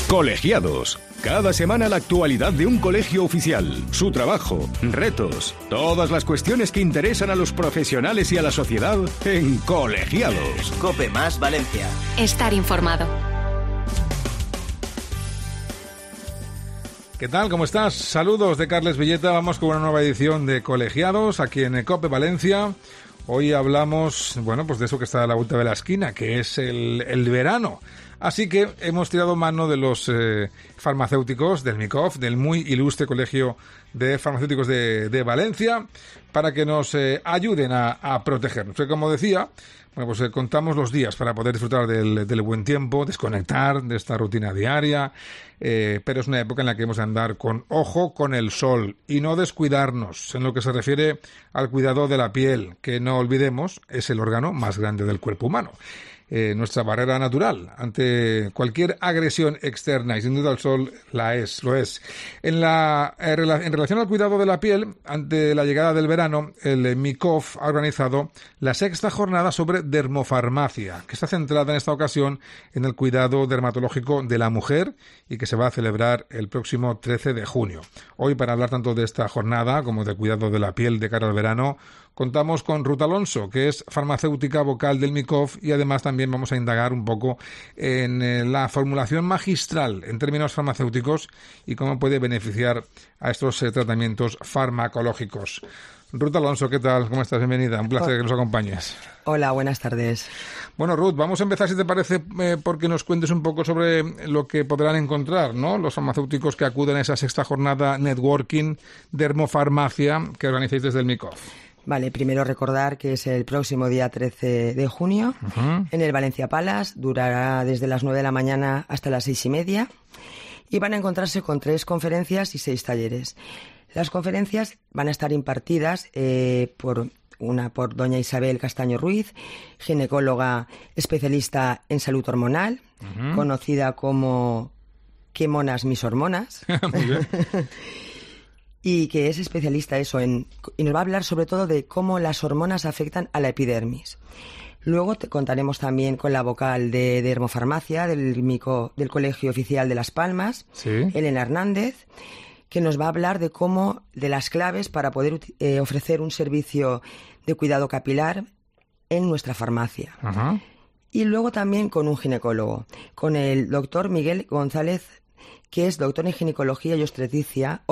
Colegiados. Cada semana la actualidad de un colegio oficial, su trabajo, retos, todas las cuestiones que interesan a los profesionales y a la sociedad en Colegiados. COPE más Valencia. Estar informado. ¿Qué tal? ¿Cómo estás? Saludos de Carles Villeta. Vamos con una nueva edición de Colegiados aquí en COPE Valencia. Hoy hablamos, pues de eso que está a la vuelta de la esquina, que es el verano. Así que hemos tirado mano de los farmacéuticos del MICOF, del muy ilustre Colegio de Farmacéuticos de Valencia, para que nos ayuden a protegernos. Porque, como decía, contamos los días para poder disfrutar del buen tiempo, desconectar de esta rutina diaria, pero es una época en la que hemos de andar con ojo con el sol y no descuidarnos en lo que se refiere al cuidado de la piel, que no olvidemos es el órgano más grande del cuerpo humano. Nuestra barrera natural ante cualquier agresión externa, y sin duda el sol lo es. En relación al cuidado de la piel, ante la llegada del verano, el MICOF ha organizado la 6ª jornada sobre dermofarmacia, que está centrada en esta ocasión en el cuidado dermatológico de la mujer y que se va a celebrar el próximo 13 de junio. Hoy, para hablar tanto de esta jornada como de cuidado de la piel de cara al verano, contamos con Ruth Alonso, que es farmacéutica vocal del MICOF, y además también vamos a indagar un poco en la formulación magistral en términos farmacéuticos y cómo puede beneficiar a estos tratamientos farmacológicos. Ruth Alonso, ¿qué tal? ¿Cómo estás? Bienvenida. Un placer que nos acompañes. Hola, buenas tardes. Bueno, Ruth, vamos a empezar, si te parece, porque nos cuentes un poco sobre lo que podrán encontrar, ¿no?, los farmacéuticos que acuden a esa 6ª jornada Networking Dermofarmacia que organizáis desde el MICOF. Vale, primero recordar que es el próximo día 13 de junio en el Valencia Palace. Durará desde las 9 de la mañana hasta las 6:30 y van a encontrarse con 3 conferencias y 6 talleres. Las conferencias van a estar impartidas por doña Isabel Castaño Ruiz, ginecóloga especialista en salud hormonal, conocida como ¿Qué monas mis hormonas? Muy bien. Y que es especialista y nos va a hablar sobre todo de cómo las hormonas afectan a la epidermis. Luego te contaremos también con la vocal de dermofarmacia del Colegio Oficial de Las Palmas, ¿Sí? Elena Hernández, que nos va a hablar de las claves para poder ofrecer un servicio de cuidado capilar en nuestra farmacia. Ajá. Y luego también con un ginecólogo, con el doctor Miguel González, que es doctor en ginecología y obstetricia,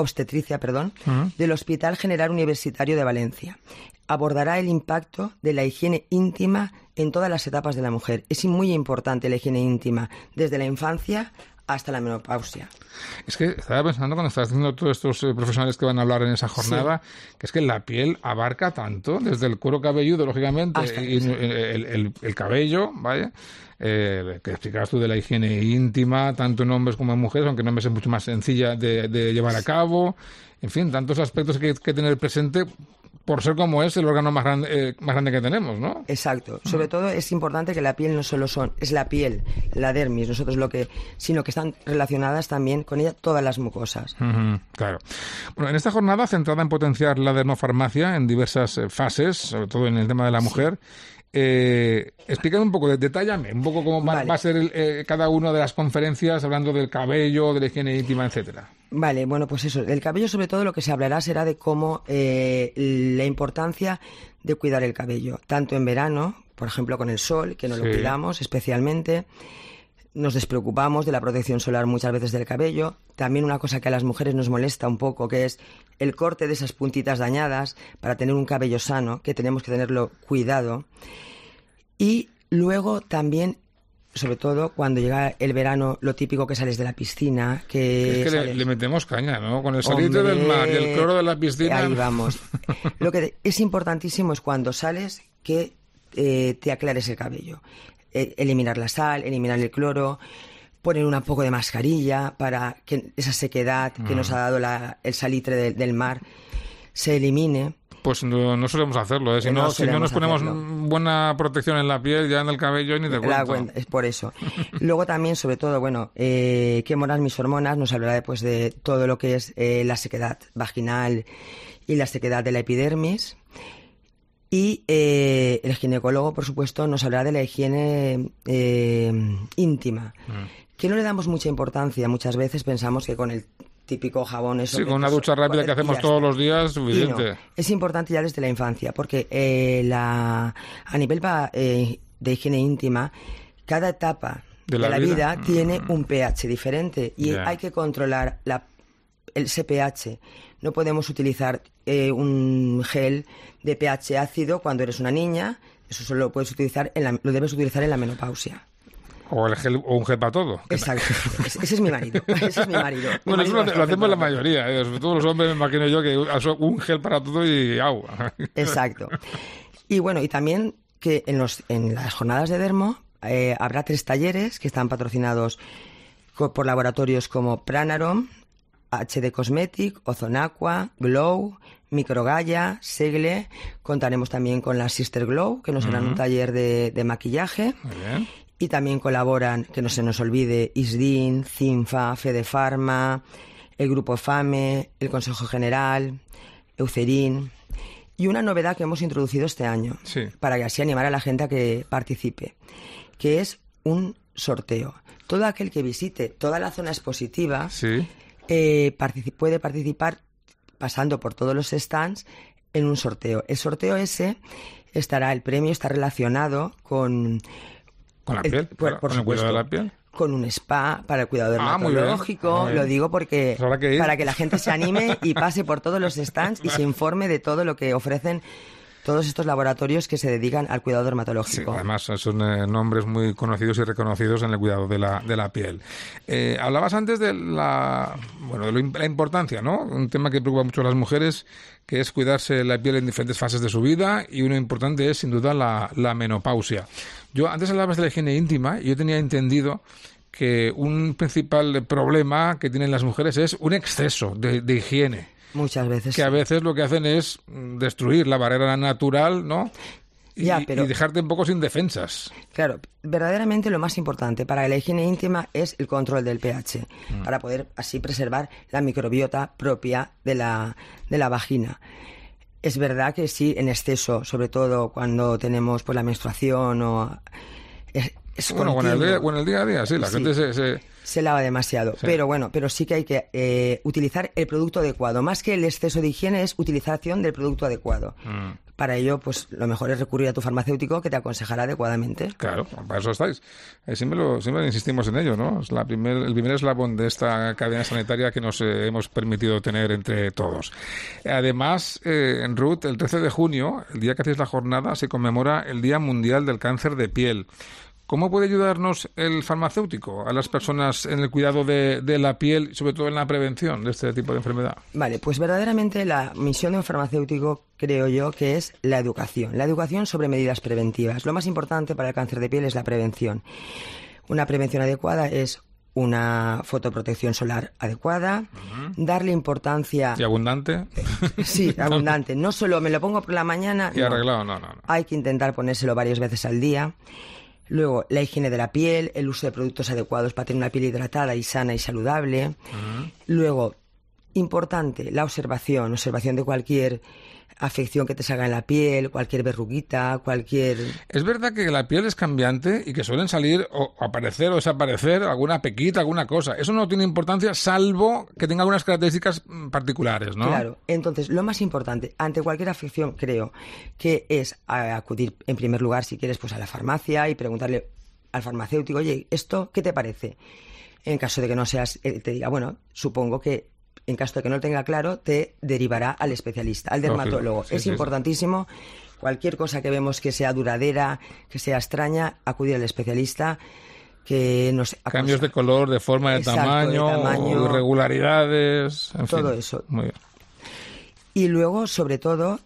del Hospital General Universitario de Valencia. Abordará el impacto de la higiene íntima en todas las etapas de la mujer. Es muy importante la higiene íntima, desde la infancia hasta la menopausia. Es que estaba pensando cuando estabas diciendo todos estos profesionales que van a hablar en esa jornada, que es que la piel abarca tanto, desde el cuero cabelludo, lógicamente, hasta y el cabello, vaya, que explicabas tú de la higiene íntima, tanto en hombres como en mujeres, aunque en hombres es mucho más sencilla de llevar a cabo. En fin, tantos aspectos que hay que tener presente por ser como es el órgano más grande que tenemos, ¿no? Exacto. Sobre todo es importante que la piel no solo es la piel, la dermis, sino que están relacionadas también con ella todas las mucosas. Claro. Bueno, en esta jornada centrada en potenciar la dermofarmacia en diversas fases, sobre todo en el tema de la mujer, explícame un poco, detállame un poco cómo va a ser cada una de las conferencias, hablando del cabello, de la higiene íntima, etcétera. Vale, pues eso, el cabello sobre todo lo que se hablará será de cómo la importancia de cuidar el cabello, tanto en verano, por ejemplo con el sol, que no lo cuidamos especialmente, nos despreocupamos de la protección solar muchas veces del cabello. También una cosa que a las mujeres nos molesta un poco, que es el corte de esas puntitas dañadas para tener un cabello sano, que tenemos que tenerlo cuidado. Y luego también, sobre todo cuando llega el verano, lo típico que sales de la piscina, que es que le metemos caña, ¿no? Con el salitre del mar y el cloro de la piscina. Ahí vamos. Lo que es importantísimo es cuando sales que te aclares el cabello. Eliminar la sal, eliminar el cloro, poner un poco de mascarilla para que esa sequedad que nos ha dado el salitre del mar se elimine. Pues no solemos hacerlo, ¿eh? Si no nos ponemos buena protección en la piel, ya en el cabello ni te cuento. Es por eso. Luego también, sobre todo, ¿qué monas mis hormonas? Nos hablará después de todo lo que es la sequedad vaginal y la sequedad de la epidermis. Y el ginecólogo, por supuesto, nos hablará de la higiene íntima. que no le damos mucha importancia. Muchas veces pensamos que con el típico jabón... Sí, con una ducha rápida que hacemos todos los días es suficiente. No, es importante ya desde la infancia, porque a nivel de higiene íntima, cada etapa de la vida tiene un pH diferente y hay que controlar ese pH. No podemos utilizar un gel de pH ácido cuando eres una niña. Eso solo lo puedes utilizar lo debes utilizar en la menopausia. O un gel para todo. Exacto. Ese es mi marido. Bueno, eso lo hacemos la mayoría. Sobre todo los hombres, me imagino yo, que un gel para todo y agua. Exacto. Y bueno, y también que en las jornadas de Dermo habrá 3 talleres que están patrocinados por laboratorios como Pranarom, HD Cosmetic, Ozone Aqua, Glow, Microgaia, Segle. Contaremos también con la Sister Glow, que nos harán un taller de maquillaje. Muy bien. Y también colaboran, que no se nos olvide, ISDIN, CINFA, Fedefarma, el Grupo FAME, el Consejo General, Eucerin. Y una novedad que hemos introducido este año, para que así animar a la gente a que participe, que es un sorteo. Todo aquel que visite toda la zona expositiva puede participar pasando por todos los stands en un sorteo. El sorteo el premio está relacionado con la piel, por el cuidado de la piel. Con un spa para el cuidado dermatológico. Lo digo porque para que la gente se anime y pase por todos los stands y se informe de todo lo que ofrecen todos estos laboratorios que se dedican al cuidado dermatológico. Sí, además son nombres muy conocidos y reconocidos en el cuidado de la piel. Hablabas antes de la importancia, ¿no? Un tema que preocupa mucho a las mujeres, que es cuidarse la piel en diferentes fases de su vida, y uno importante es, sin duda, la menopausia. Antes hablabas de la higiene íntima, y yo tenía entendido que un principal problema que tienen las mujeres es un exceso de higiene. Muchas veces. Que a veces lo que hacen es destruir la barrera natural, ¿no? Y dejarte un poco sin defensas. Claro, verdaderamente lo más importante para la higiene íntima es el control del pH, para poder así preservar la microbiota propia de la vagina. Es verdad que sí, en exceso, sobre todo cuando tenemos la menstruación o... Bueno, en el día a día, sí, la gente se lava demasiado. Sí. Pero sí que hay que utilizar el producto adecuado. Más que el exceso de higiene, es utilización del producto adecuado. Para ello, lo mejor es recurrir a tu farmacéutico, que te aconsejará adecuadamente. Claro, para eso estáis. Siempre insistimos en ello, ¿no? Es el primer eslabón de esta cadena sanitaria que nos hemos permitido tener entre todos. Además, Ruth, el 13 de junio, el día que hacéis la jornada, se conmemora el Día Mundial del Cáncer de Piel. ¿Cómo puede ayudarnos el farmacéutico a las personas en el cuidado de la piel y sobre todo en la prevención de este tipo de enfermedad? Vale, pues verdaderamente la misión de un farmacéutico, creo yo, que es la educación sobre medidas preventivas. Lo más importante para el cáncer de piel es la prevención. Una prevención adecuada es una fotoprotección solar adecuada, darle importancia... ¿Y abundante? Sí, abundante. No solo me lo pongo por la mañana... Y arreglado, no. Hay que intentar ponérselo varias veces al día. Luego, la higiene de la piel, el uso de productos adecuados para tener una piel hidratada y sana y saludable. Luego, importante, la observación de cualquier afección que te salga en la piel, cualquier verruguita, cualquier... Es verdad que la piel es cambiante y que suelen salir o aparecer o desaparecer alguna pequita, alguna cosa. Eso no tiene importancia salvo que tenga algunas características particulares, ¿no? Claro. Entonces, lo más importante ante cualquier afección, creo, que es acudir en primer lugar, si quieres, a la farmacia y preguntarle al farmacéutico, oye, ¿esto qué te parece? En caso de que no seas, te diga, supongo que en caso de que no lo tenga claro, te derivará al especialista, al dermatólogo. Es importantísimo, cualquier cosa que vemos que sea duradera, que sea extraña, acudir al especialista, que nos aconseja. Cambios de color, de forma, de tamaño, irregularidades, en todo fin. Eso. Muy bien. Y luego, sobre todo,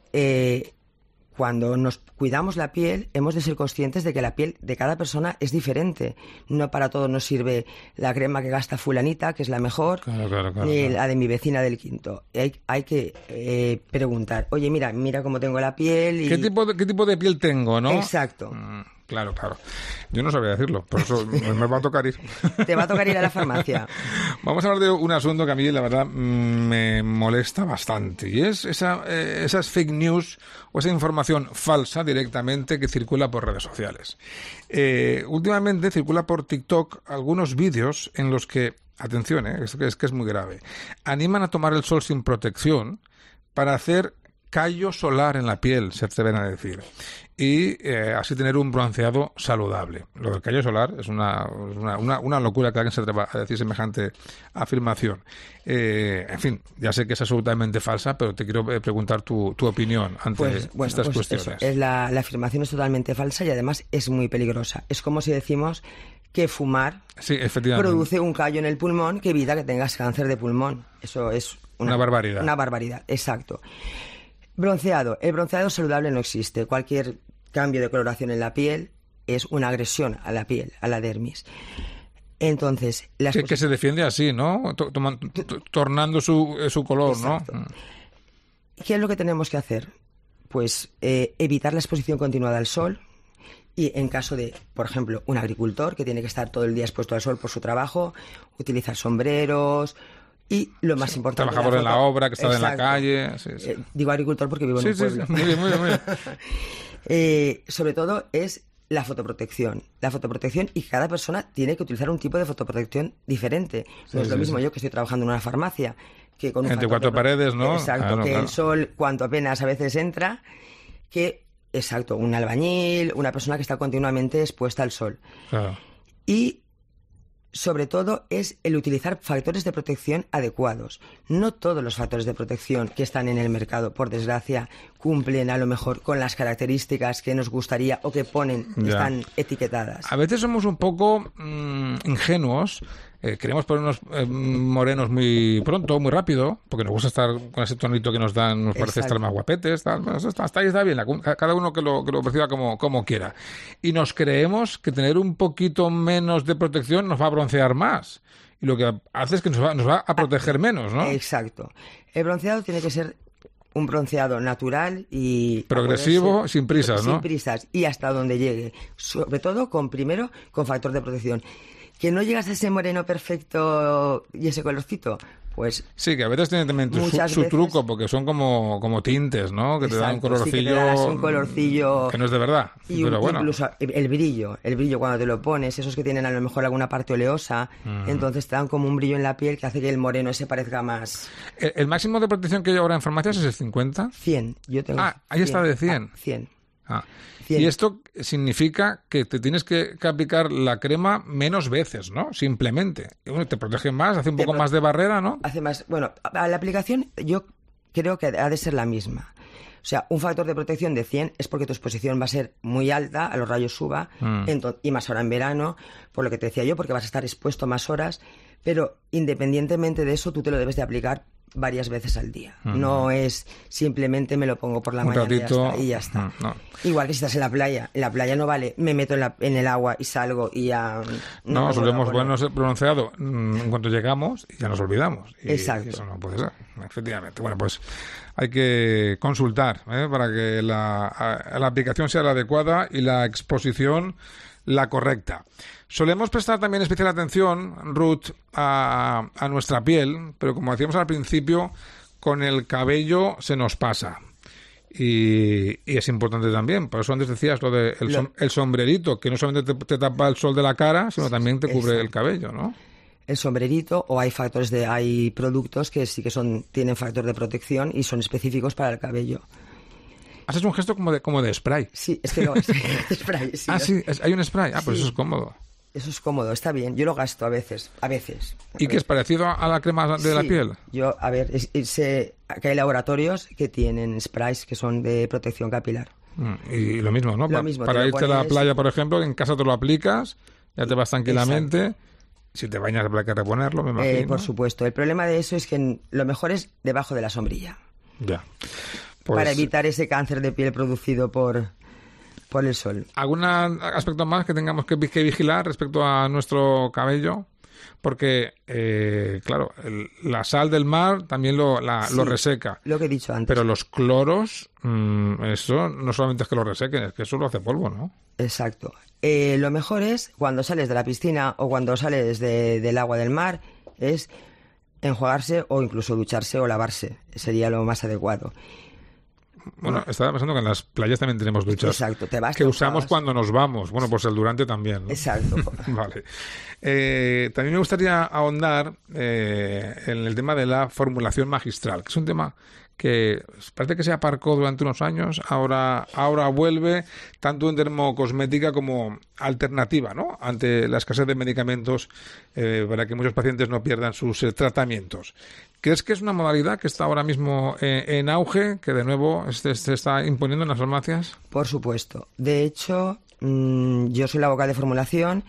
cuando nos cuidamos la piel, hemos de ser conscientes de que la piel de cada persona es diferente. No para todos nos sirve la crema que gasta fulanita, que es la mejor, ni la de mi vecina del quinto. Hay que preguntar, oye, mira cómo tengo la piel. Y... ¿Qué tipo de piel tengo, no? Exacto. Claro. Yo no sabía decirlo, por eso me va a tocar ir. Te va a tocar ir a la farmacia. Vamos a hablar de un asunto que a mí, la verdad, me molesta bastante. Y es esas fake news o esa información falsa directamente que circula por redes sociales. Últimamente circula por TikTok algunos vídeos en los que, atención, es que es muy grave, animan a tomar el sol sin protección para hacer callo solar en la piel, se atreven a decir, y así tener un bronceado saludable. Lo del callo solar es una locura que alguien se atreva a decir semejante afirmación. En fin, ya sé que es absolutamente falsa, pero te quiero preguntar tu opinión ante estas cuestiones. Eso, la afirmación es totalmente falsa y además es muy peligrosa. Es como si decimos que fumar produce un callo en el pulmón que evita que tengas cáncer de pulmón. Eso es una barbaridad. Una barbaridad, exacto. Bronceado. El bronceado saludable no existe. Cualquier cambio de coloración en la piel es una agresión a la piel, a la dermis. Entonces, que se defiende así, ¿no? Tornando su color, exacto, ¿no? ¿Qué es lo que tenemos que hacer? Pues evitar la exposición continuada al sol. Y en caso de, por ejemplo, un agricultor que tiene que estar todo el día expuesto al sol por su trabajo, utilizar sombreros. Y lo más importante... Trabajador en la obra, que está en la calle... digo agricultor porque vivo en un pueblo. Muy bien. Sobre todo es la fotoprotección. La fotoprotección, y cada persona tiene que utilizar un tipo de fotoprotección diferente. No es lo mismo yo que estoy trabajando en una farmacia que con un... Entre cuatro paredes, ¿no? Exacto, claro. El sol, cuanto apenas a veces entra, que... Exacto, un albañil, una persona que está continuamente expuesta al sol. Claro. Y... sobre todo es el utilizar factores de protección adecuados. No todos los factores de protección que están en el mercado, por desgracia, cumplen a lo mejor con las características que nos gustaría o que están etiquetadas. A veces somos un poco ingenuos. Queremos ponernos morenos muy pronto, muy rápido, porque nos gusta estar con ese tonito que nos dan, nos parece estar más guapetes, hasta ahí está bien, cada uno que lo perciba como quiera. Y nos creemos que tener un poquito menos de protección nos va a broncear más. Y lo que hace es que nos va a proteger menos, ¿no? Exacto. El bronceado tiene que ser un bronceado natural y... progresivo, sin prisas, ¿no? Sin prisas, y hasta donde llegue. Sobre todo, primero, con factor de protección. ¿Que no llegas a ese moreno perfecto y ese colorcito? Pues... Sí, que a veces tiene también su truco, porque son como tintes, ¿no? Que te dan un colorcillo... Sí, que te das un colorcillo... Que no es de verdad, pero bueno. Incluso el brillo cuando te lo pones, esos que tienen a lo mejor alguna parte oleosa, entonces te dan como un brillo en la piel que hace que el moreno ese parezca más... ¿El máximo de protección que hay ahora en farmacias es el 50? 100, yo tengo... Ahí está de 100. 100. 100. Y esto significa que te tienes que aplicar la crema menos veces, ¿no? Simplemente. Te protege más, hace un poco más de barrera, ¿no? Hace más... Bueno, a la aplicación yo creo que ha de ser la misma. O sea, un factor de protección de 100 es porque tu exposición va a ser muy alta a los rayos UVA y más ahora en verano, por lo que te decía yo, porque vas a estar expuesto más horas, pero independientemente de eso tú te lo debes de aplicar varias veces al día. No es simplemente me lo pongo por la mañana y ya está. No. Igual que si estás en la playa no vale, me meto en el agua y salgo y ya... No, solemos ponernos pronunciado en cuanto llegamos y ya nos olvidamos. Exacto. Y eso no puede ser, efectivamente. Bueno, pues hay que consultar para que la aplicación sea la adecuada y la exposición la correcta. Solemos prestar también especial atención, Ruth, a nuestra piel, pero como decíamos al principio, con el cabello se nos pasa. Y es importante también. Por eso antes decías lo de el sombrerito, que no solamente te tapa el sol de la cara, sino también te cubre el cabello, ¿no? El sombrerito, o hay productos que sí que tienen factor de protección y son específicos para el cabello. Haces un gesto como de spray. Sí, es que spray. Sí, sí, hay un spray. Pues eso es cómodo. Eso es cómodo, está bien. Yo lo gasto a veces. ¿Y qué es parecido a la crema de la piel? Yo, sé que hay laboratorios que tienen sprays que son de protección capilar. Y lo mismo, ¿no? Lo mismo, para irte a la playa, por ejemplo, en casa te lo aplicas, ya te vas tranquilamente. Exacto. Si te bañas habrá que reponerlo, me imagino. Por supuesto. El problema de eso es que lo mejor es debajo de la sombrilla. Ya. Pues, para evitar ese cáncer de piel producido por el sol. ¿Algún aspecto más que tengamos que vigilar respecto a nuestro cabello? Porque, claro, la sal del mar también lo reseca. Lo que he dicho antes. Pero los cloros, eso no solamente es que lo resequen, es que eso lo hace polvo, ¿no? Exacto. Lo mejor es, cuando sales de la piscina o cuando sales del agua del mar, es enjuagarse o incluso ducharse o lavarse. Sería lo más adecuado. Bueno, estaba pensando que en las playas también tenemos duchas. Exacto, te vas. Que usamos cuando nos vamos. Bueno, pues el durante también, ¿no? Exacto. Vale. También me gustaría ahondar en el tema de la formulación magistral, que es un tema que parece que se aparcó durante unos años, ahora vuelve tanto en dermocosmética como alternativa, ¿no?, ante la escasez de medicamentos para que muchos pacientes no pierdan sus tratamientos. ¿Crees que es una modalidad que está ahora mismo en auge, que de nuevo se está imponiendo en las farmacias? Por supuesto. De hecho, yo soy la vocal de formulación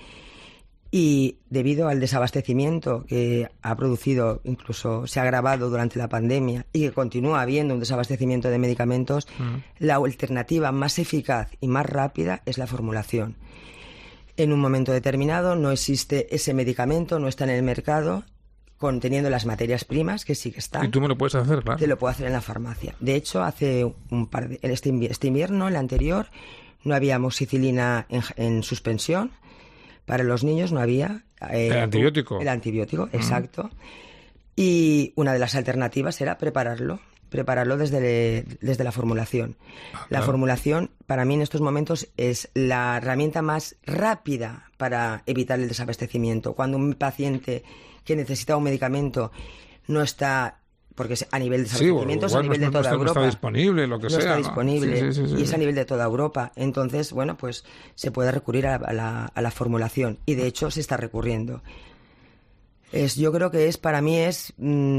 y debido al desabastecimiento que ha producido, incluso se ha agravado durante la pandemia y que continúa habiendo un desabastecimiento de medicamentos, la alternativa más eficaz y más rápida es la formulación. En un momento determinado no existe ese medicamento, no está en el mercado, conteniendo las materias primas, que sí que están. Y tú me lo puedes hacer, claro. Te lo puedo hacer en la farmacia. De hecho, hace este invierno, el anterior, no había amoxicilina en suspensión. Para los niños no había... el antibiótico. El antibiótico, exacto. Y una de las alternativas era prepararlo desde la formulación. La formulación, para mí en estos momentos, es la herramienta más rápida para evitar el desabastecimiento. Cuando un paciente que necesita un medicamento no está... porque es a nivel de desabastecimiento, es a nivel de toda Europa. No está disponible, lo que sea. No está disponible, sí. y es a nivel de toda Europa. Entonces, bueno, pues se puede recurrir a la formulación. Y de hecho se está recurriendo. Yo creo que para mí es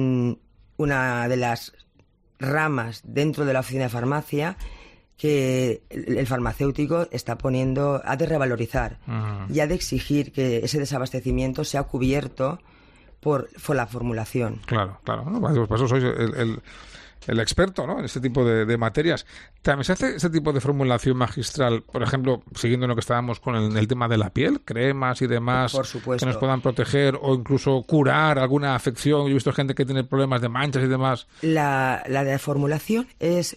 una de las ramas dentro de la oficina de farmacia que el farmacéutico ha de revalorizar y ha de exigir que ese desabastecimiento sea cubierto por la formulación. Claro. Bueno, por eso sois el experto, ¿no?, en este tipo de materias. ¿También se hace este tipo de formulación magistral, por ejemplo, siguiendo lo que estábamos con el tema de la piel, cremas y demás, por supuesto, que nos puedan proteger o incluso curar alguna afección? Yo he visto gente que tiene problemas de manchas y demás. La de formulación es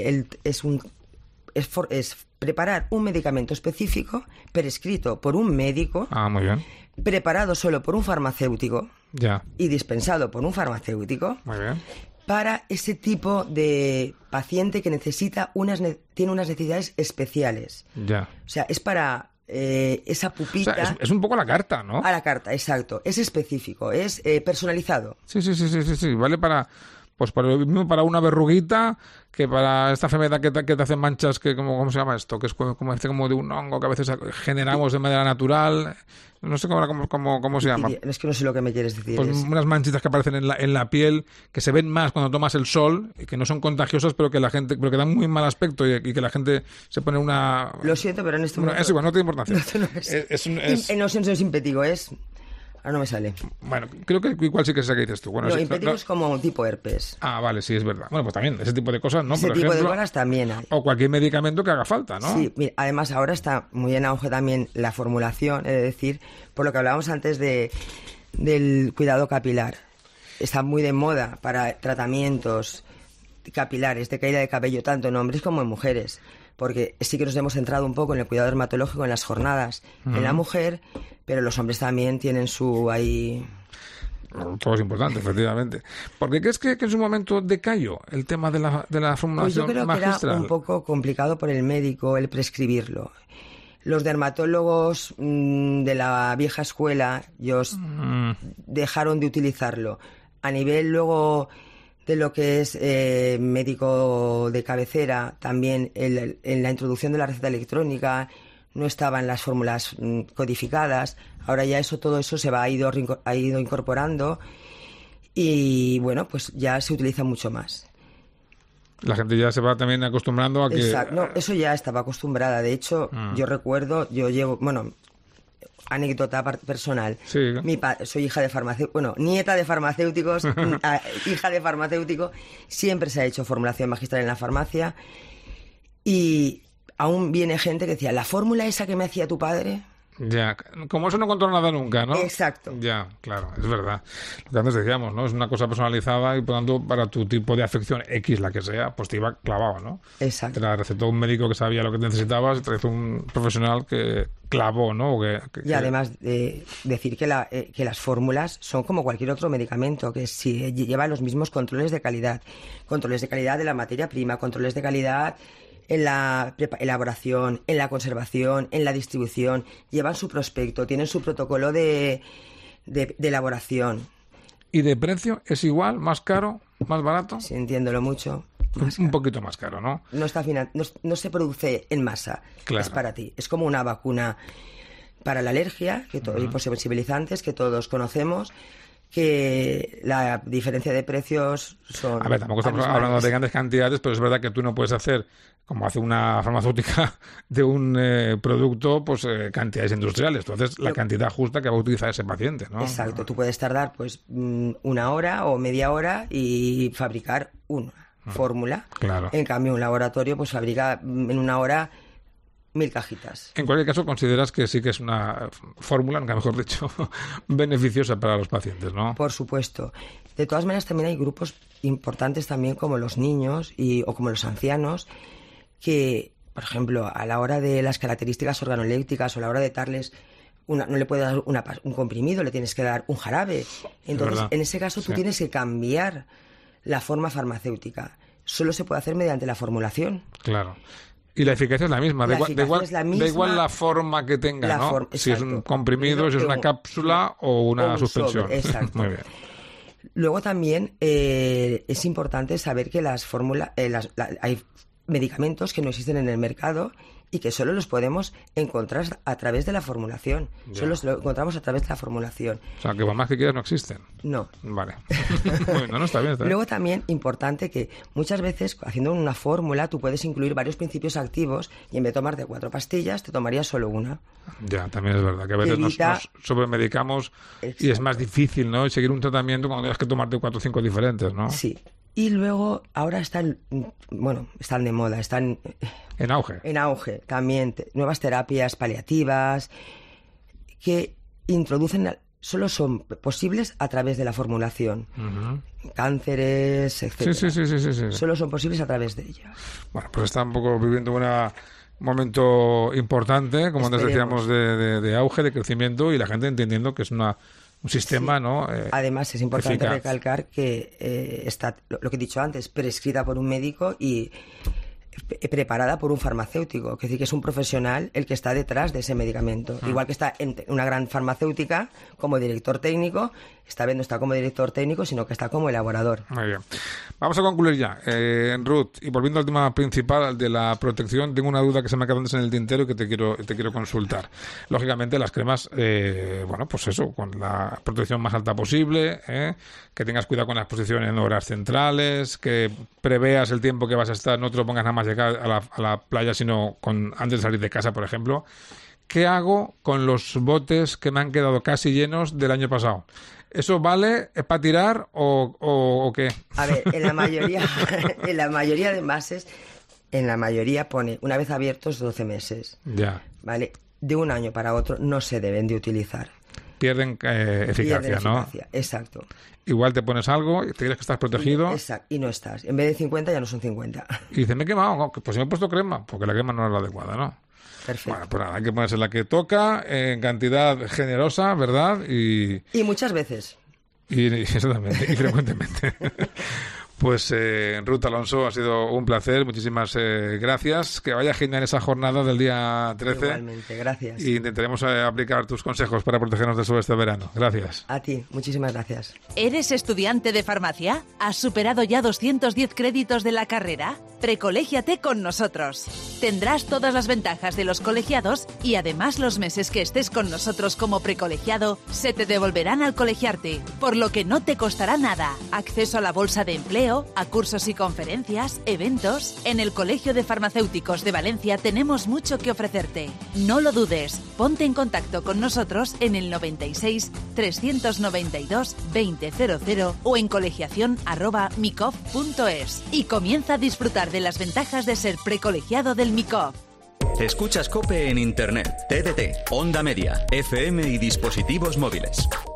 preparar un medicamento específico prescrito por un médico. Muy bien. Preparado solo por un farmacéutico. Ya. Y dispensado por un farmacéutico. Muy bien. Para ese tipo de paciente que tiene unas necesidades especiales. Ya. O sea, es para esa pupita. O sea, es un poco a la carta, ¿no? A la carta, exacto. Es específico, es personalizado. Sí. Vale para una verruguita que para esta enfermedad que te hace manchas, que ¿cómo se llama esto? Que es como de un hongo que a veces generamos de manera natural. No sé cómo se llama. Es que no sé lo que me quieres decir. Pues unas manchitas que aparecen en la piel, que se ven más cuando tomas el sol, y que no son contagiosas, pero que dan muy mal aspecto y que la gente se pone una... Lo siento, pero en este momento... Es igual, no tiene importancia. No es impético, ahora no me sale. Bueno, creo que igual sí que es esa que dices tú. Bueno, no, impético es como tipo herpes. Vale, sí, es verdad. Bueno, pues también, ese tipo de cosas, ¿no? Ese por tipo ejemplo, de cosas también hay. O cualquier medicamento que haga falta, ¿no? Sí, mira, además ahora está muy en auge también la formulación, es decir, por lo que hablábamos antes del cuidado capilar. Está muy de moda para tratamientos capilares de caída de cabello, tanto en hombres como en mujeres. Porque sí que nos hemos centrado un poco en el cuidado dermatológico en las jornadas en la mujer, pero los hombres también tienen su ahí... Todo es importante, efectivamente. ¿Por qué crees que en su momento decayó el tema de la formulación magistral? Pues yo creo que era un poco complicado por el médico el prescribirlo. Los dermatólogos de la vieja escuela, ellos dejaron de utilizarlo. A nivel luego de lo que es médico de cabecera, también en la introducción de la receta electrónica no estaban las fórmulas codificadas. Ahora ya todo eso ha ido incorporando y bueno, pues ya se utiliza mucho más. La gente ya se va también acostumbrando a que... Exacto, no, eso ya estaba acostumbrada. De hecho, yo recuerdo, anécdota personal. Sí. Soy hija de farmacéuticos, nieta de farmacéuticos, hija de farmacéutico. Siempre se ha hecho formulación magistral en la farmacia y aún viene gente que decía, la fórmula esa que me hacía tu padre, Ya, como eso no controla nada nunca, ¿no? Exacto. Ya, claro, es verdad. Lo que antes decíamos, ¿no? Es una cosa personalizada y por tanto para tu tipo de afección X, la que sea, pues te iba clavado, ¿no? Exacto. Te la recetó un médico que sabía lo que necesitabas y te hizo un profesional que clavó, ¿no? Y además decir que las fórmulas son como cualquier otro medicamento, que si lleva los mismos controles de calidad de la materia prima, controles de calidad en la elaboración, en la conservación, en la distribución, llevan su prospecto, tienen su protocolo de elaboración. ¿Y de precio es igual, más caro, más barato? Sí, entiéndolo mucho. Un poquito más caro, ¿no? No se produce en masa, claro. Es para ti. Es como una vacuna para la alergia, y posibilizantes que todos conocemos, que la diferencia de precios son... A ver, tampoco estamos hablando de grandes cantidades, pero es verdad que tú no puedes hacer, como hace una farmacéutica, de un producto, pues cantidades industriales. Entonces, la cantidad justa que va a utilizar ese paciente, ¿no? Exacto. Tú puedes tardar pues 1 hora o media hora y fabricar una fórmula. Claro. En cambio, un laboratorio pues fabrica en 1 hora 1000 cajitas. En cualquier caso, consideras que sí que es una fórmula, nunca mejor dicho, beneficiosa para los pacientes, ¿no? Por supuesto. De todas maneras, también hay grupos importantes también como los niños o como los ancianos que, por ejemplo, a la hora de las características organolépticas o a la hora de darles no le puedes dar un comprimido, le tienes que dar un jarabe. Entonces, en ese caso, tú tienes que cambiar la forma farmacéutica. Solo se puede hacer mediante la formulación. Claro. Y la eficacia es la misma. Da igual la forma que tenga, ¿no? Si es un comprimido, si es una cápsula o una suspensión. Exacto. Muy bien. Luego también es importante saber que las fórmulas, hay medicamentos que no existen en el mercado y que solo los podemos encontrar a través de la formulación. Ya. Solo los encontramos a través de la formulación. O sea, que por más que quieras no existen. No. Vale. Bueno, no, está bien. Luego también importante que muchas veces haciendo una fórmula tú puedes incluir varios principios activos y en vez de tomarte 4 pastillas te tomarías solo una. Ya, también es verdad que a veces nos sobremedicamos. Exacto. Y es más difícil, ¿no? Seguir un tratamiento cuando tienes que tomarte 4 o 5 diferentes, ¿no? Sí. Y luego, ahora están de moda, están... En auge. En auge, también. Nuevas terapias paliativas que introducen... Solo son posibles a través de la formulación. Cánceres, etc. Sí. Solo son posibles a través de ellas. Bueno, pues está un poco viviendo un momento importante, como antes decíamos, de auge, de crecimiento y la gente entendiendo que es un sistema, ¿no? Además, es importante eficaz. recalcar que está, lo que he dicho antes, prescrita por un médico y preparada por un farmacéutico. Es decir, que es un profesional el que está detrás de ese medicamento. Igual que está en una gran farmacéutica como director técnico, no está como director técnico, sino que está como elaborador. Muy bien. Vamos a concluir ya. Ruth, y volviendo al tema principal de la protección, tengo una duda que se me ha quedado antes en el tintero y que te quiero consultar. Lógicamente, las cremas, pues eso, con la protección más alta posible, que tengas cuidado con la exposición en horas centrales, que preveas el tiempo que vas a estar, no te lo pongas nada más llegar a la playa, sino antes de salir de casa, por ejemplo. ¿Qué hago con los botes que me han quedado casi llenos del año pasado? ¿Eso vale? ¿Es para tirar o qué? A ver, en la mayoría de envases, pone, una vez abiertos, 12 meses. Ya. ¿Vale? De un año para otro no se deben de utilizar. Pierden eficacia, ¿no? Exacto. Igual te pones algo y te crees que estás protegido. Exacto, y no estás. En vez de 50 ya no son 50. Y dice, me he quemado. Pues si me he puesto crema, porque la crema no es la adecuada, ¿no? Perfecto. Bueno, pues nada, hay que ponerse la que toca, en cantidad generosa, ¿verdad? Y muchas veces. Exactamente, y frecuentemente. Pues Ruth Alonso, ha sido un placer, muchísimas gracias. Que vaya genial esa jornada del día 13. Igualmente, gracias. Y intentaremos aplicar tus consejos para protegernos de sol este verano. Gracias. A ti, muchísimas gracias. ¿Eres estudiante de farmacia? ¿Has superado ya 210 créditos de la carrera? Precolégiate con nosotros. Tendrás todas las ventajas de los colegiados y además los meses que estés con nosotros como precolegiado se te devolverán al colegiarte, por lo que no te costará nada. Acceso a la bolsa de empleo, a cursos y conferencias, eventos. En el Colegio de Farmacéuticos de Valencia tenemos mucho que ofrecerte. No lo dudes, ponte en contacto con nosotros en el 96 392 2000 o en colegiación@micof.es y comienza a disfrutar de las ventajas de ser precolegiado del MICOF. Escuchas COPE en Internet, TDT, Onda Media, FM y dispositivos móviles.